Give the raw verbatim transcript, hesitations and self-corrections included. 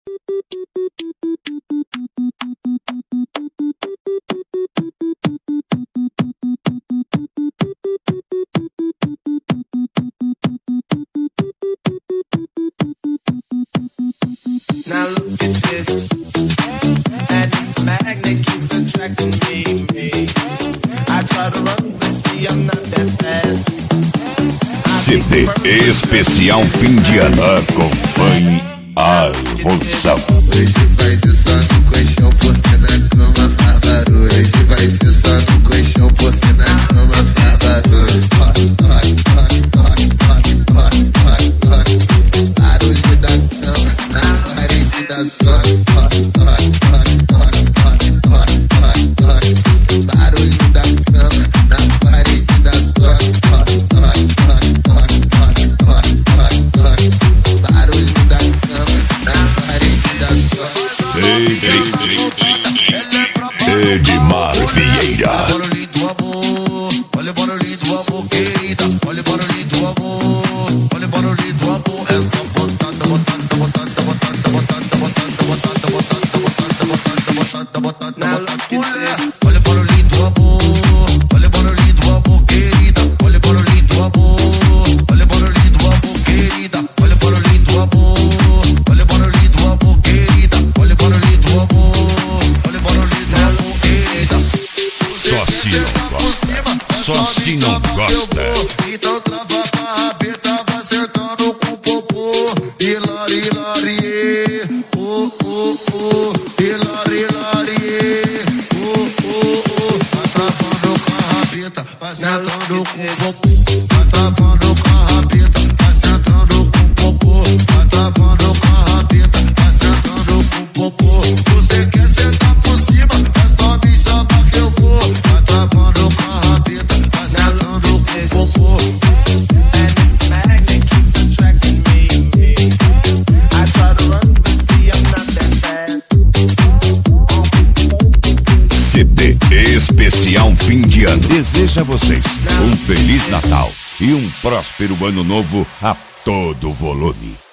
Now look at this, and this magnet keeps attracting me, me. I try to run, but see I'm not that fast. C D especial fim de ano. Acompanhe a evolução. Hoje vai ser só no colchão porque na cama faz barulho. Hoje vai ser só no colchão porque na cama faz barulho. Barulho da cama na parede da sua. Barulho da cama na parede da sua. Barulho da cama na parede da sua. Ei, ei, ei, Edmar Vieira. Barulho do amor, olha o barulho do amor, querida. Olha o barulho do amor, olha o barulho do amor. É só botada, botada, botada, botada, botada, botada, botada, botada, botada, botada, botada, botada, mulher. Olha o barulho do amor, olha o barulho do amor, querida. Olha o barulho do amor, olha o barulho do amor, querida. Olha o barulho do amor, olha o barulho do amor, querida. Olha o barulho do amor, olha o barulho do amor, querida. Só se não gosta, só se não gosta. Então trava a rabeta, vai sentando com o popô. Hilari, hilari, oh, oh, oh. Hilari, hilari, oh, oh, oh. Vai travando com a rabeta, vai sentando com o popô. Vai travando com a rabeta, vai sentando com o popô. Vai travando com a rabeta, vai sentando com o popô. Você quer sentar por cima, é só me chamar que eu vou. Vai travando com a rabeta, vai sentando com o popô. And this magnet keeps attracting me, me. I try to run, but see I'm not that fast. C D especial fim de ano. Deseja a vocês um Feliz Natal e um próspero ano novo a todo volume.